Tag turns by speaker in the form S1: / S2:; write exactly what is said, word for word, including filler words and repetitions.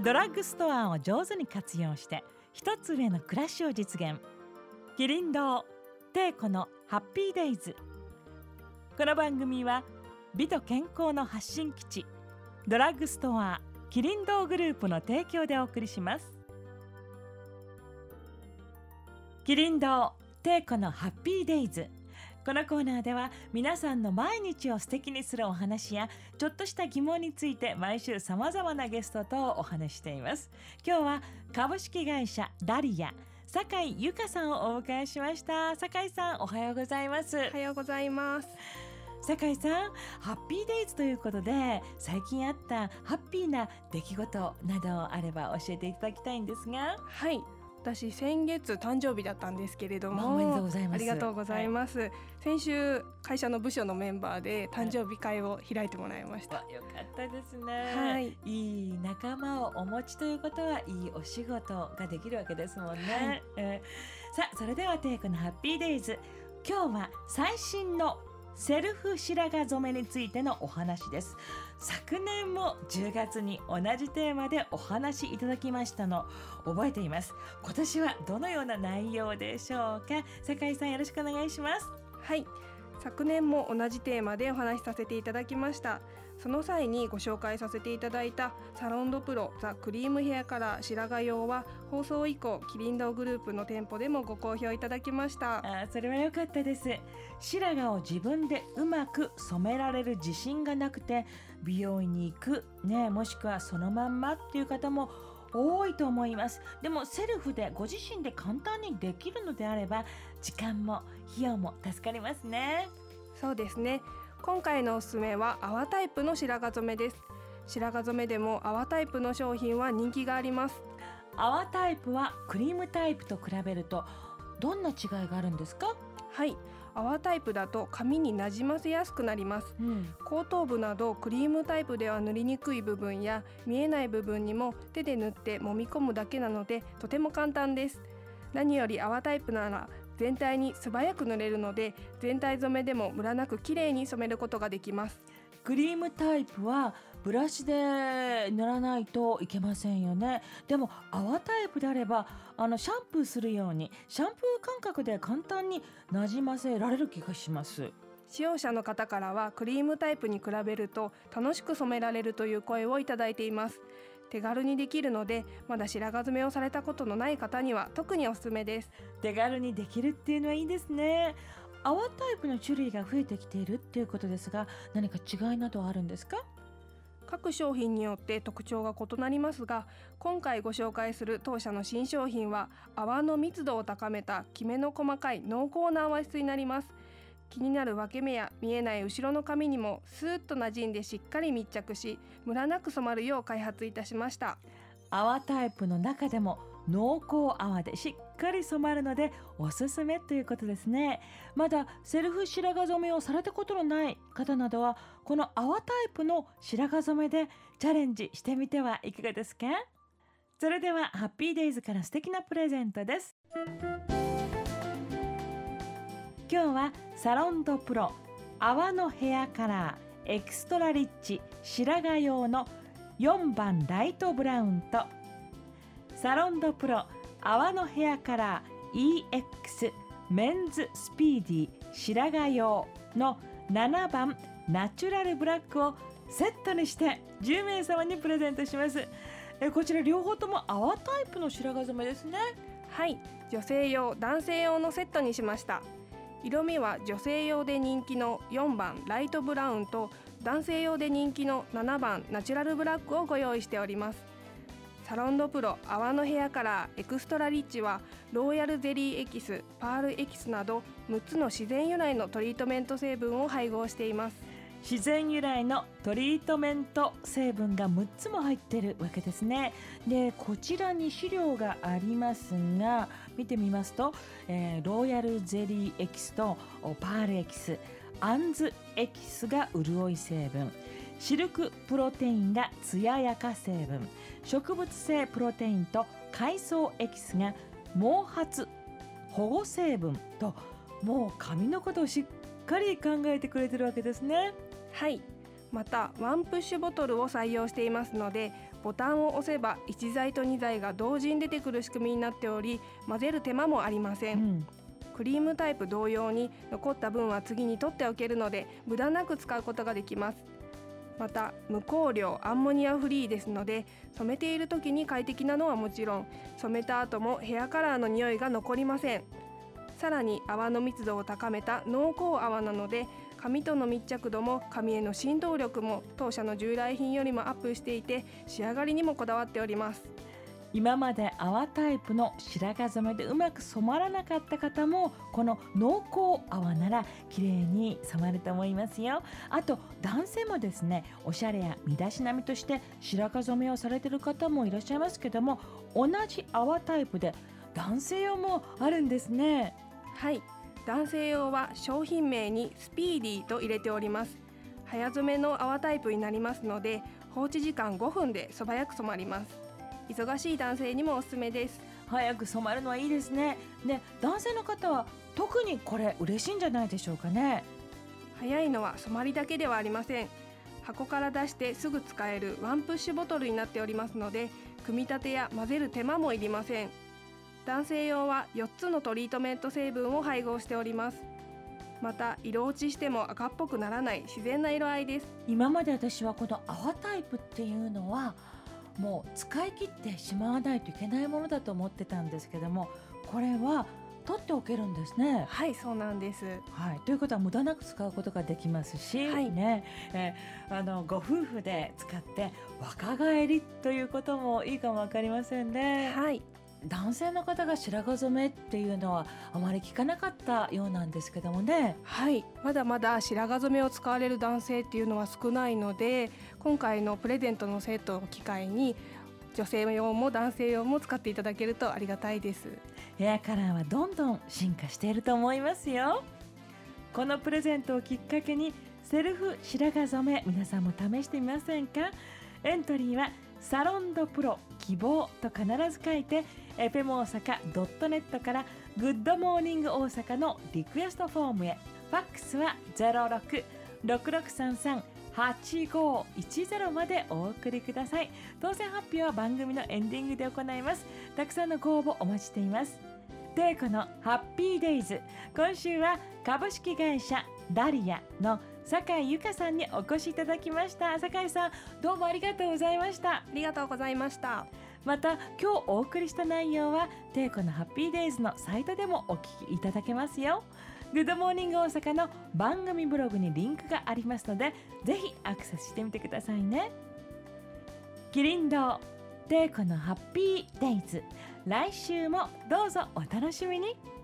S1: ドラッグストアを上手に活用して一つ上の暮らしを実現。キリン堂テイコのハッピーデイズ。この番組は美と健康の発信基地ドラッグストアキリン堂グループの提供でお送りします。キリン堂テイコのハッピーデイズ。このコーナーでは皆さんの毎日を素敵にするお話やちょっとした疑問について毎週さまざまなゲストとお話しています。今日は株式会社ダリア酒井由香さんをお迎えしました。酒井さん、おはようございます。
S2: おはようございます。
S1: 酒井さん、ハッピーデイズということで最近あったハッピーな出来事などあれば教えていただきたいんですが。
S2: はい、私先月誕生日だったんですけれども、
S1: おめでとうございます。
S2: ありがとうございます、はい、先週会社の部署のメンバーで誕生日会を開いてもらいました、
S1: はい、よかったですね、
S2: はい、
S1: いい仲間をお持ちということはいいお仕事ができるわけですもんね、はい、えー、さあそれではテイクのハッピーデイズ、今日は最新のセルフ白髪染めについてのお話です。昨年もじゅうがつに同じテーマでお話いただきましたの覚えています。今年はどのような内容でしょうか。酒井さん、よろしくお願いします。
S2: はい、昨年も同じテーマでお話しさせていただきました。その際にご紹介させていただいたサロンドプロザ・クリームヘアカラー白髪用は放送以降キリン堂グループの店舗でもご好評いただきました。
S1: あ、それは良かったです。白髪を自分でうまく染められる自信がなくて美容院に行く、ね、もしくはそのまんまっていう方も多いと思います。でもセルフでご自身で簡単にできるのであれば時間も費用も助かりますね。
S2: そうですね。今回のおすすめは泡タイプの白髪染めです。白髪染めでも泡タイプの商品は人気があります。
S1: 泡タイプはクリームタイプと比べるとどんな違いがあるんですか？
S2: はい、泡タイプだと髪になじませやすくなります、うん、後頭部などクリームタイプでは塗りにくい部分や見えない部分にも手で塗って揉み込むだけなのでとても簡単です。何より泡タイプなら全体に素早く塗れるので全体染めでもムラなくきれいに染めることができます。
S1: クリームタイプはブラシで塗らないといけませんよね。でも泡タイプであればあのシャンプーするようにシャンプー感覚で簡単になじませられる気がします。
S2: 使用者の方からはクリームタイプに比べると楽しく染められるという声をいただいています。手軽にできるのでまだ白髪染めをされたことのない方には特におすすめです。
S1: 手軽にできるっていうのはいいですね。泡タイプの種類が増えてきているっていうことですが、何か違いなどあるんですか？
S2: 各商品によって特徴が異なりますが、今回ご紹介する当社の新商品は泡の密度を高めたきめの細かい濃厚な泡質になります。気になる分け目や見えない後ろの髪にもスーッと馴染んでしっかり密着しムラなく染まるよう開発いたしました。
S1: 泡タイプの中でも濃厚泡でしっかり染まるのでおすすめということですね。まだセルフ白髪染めをされたことのない方などはこの泡タイプの白髪染めでチャレンジしてみてはいかがですか？それではハッピーデイズから素敵なプレゼントです。今日はサロンドプロ泡のヘアカラーエクストラリッチ白髪用のよんばんライトブラウンとサロンドプロ泡のヘアカラー イーエックス メンズスピーディ白髪用のななばんナチュラルブラックをセットにしてじゅうめいさまにプレゼントします。えこちら両方とも泡タイプの白髪染めですね。
S2: はい、女性用男性用のセットにしました。色味は女性用で人気のよんばんライトブラウンと男性用で人気のななばんナチュラルブラックをご用意しております。サロンドプロ泡のヘアカラーエクストラリッチはローヤルゼリーエキス、パールエキスなどむっつの自然由来のトリートメント成分を配合しています。
S1: 自然由来のトリートメント成分がむっつも入ってるわけですね。でこちらに資料がありますが見てみますと、えー、ローヤルゼリーエキスとパールエキス、アンズエキスが潤い成分、シルクプロテインがツヤやか成分、植物性プロテインと海藻エキスが毛髪保護成分と、もう髪のことをしっかり考えてくれてるわけですね。
S2: はい、 またワンプッシュボトルを採用していますので、ボタンを押せばいち剤とに剤が同時に出てくる仕組みになっており、混ぜる手間もありません、うん、クリームタイプ同様に残った分は次に取っておけるので無駄なく使うことができます。また無香料アンモニアフリーですので、染めている時に快適なのはもちろん、染めた後もヘアカラーの匂いが残りません。さらに泡の密度を高めた濃厚泡なので、髪との密着度も髪への浸透力も当社の従来品よりもアップしていて、仕上がりにもこだわっております。
S1: 今まで泡タイプの白髪染めでうまく染まらなかった方も、この濃厚泡なら綺麗に染まると思いますよ。あと男性もですね、おしゃれや身だしなみとして白髪染めをされている方もいらっしゃいますけども、同じ泡タイプで男性用もあるんですね。
S2: はい、男性用は商品名にスピーディーと入れております。早染めの泡タイプになりますので、放置時間ごふんで素早く染まります。忙しい男性にもおすすめです。
S1: 早く染まるのはいいですね。で、男性の方は特にこれ嬉しいんじゃないでしょうかね。
S2: 早いのは染まりだけではありません。箱から出してすぐ使えるワンプッシュボトルになっておりますので、組み立てや混ぜる手間もいりません。男性用はよっつのトリートメント成分を配合しております。また色落ちしても赤っぽくならない自然な色合いです。
S1: 今まで私はこの泡タイプっていうのはもう使い切ってしまわないといけないものだと思ってたんですけども、これは取っておけるんですね。
S2: はい、そうなんです、
S1: はい、ということは無駄なく使うことができますし、はいねえー、あのご夫婦で使って若返りということもいいかもわかりませんね。
S2: はい、
S1: 男性の方が白髪染めっていうのはあまり聞かなかったようなんですけどもね。
S2: はい、まだまだ白髪染めを使われる男性っていうのは少ないので、今回のプレゼントのセットを機会に女性用も男性用も使っていただけるとありがたいです。
S1: ヘアカラーはどんどん進化していると思いますよ。このプレゼントをきっかけにセルフ白髪染め、皆さんも試してみませんか。エントリーはサロンドプロ希望と必ず書いて エフエム 大阪 ドットネット からグッドモーニング大阪のリクエストフォームへ。ファックスは ゼロろく ろくろくさんさん はちごいちゼロ までお送りください。当選発表は番組のエンディングで行います。たくさんのご応募お待ちしています。テイコのハッピーデイズ、今週は株式会社ダリアの酒井由香さんにお越しいただきました。酒井さん、どうもありがとうございました。
S2: ありがとうございました。
S1: また今日お送りした内容はテイコのハッピーデイズのサイトでもお聞きいただけますよ。グッドモーニング大阪の番組ブログにリンクがありますので、ぜひアクセスしてみてくださいね。キリン堂テイコのハッピーデイズ、来週もどうぞお楽しみに。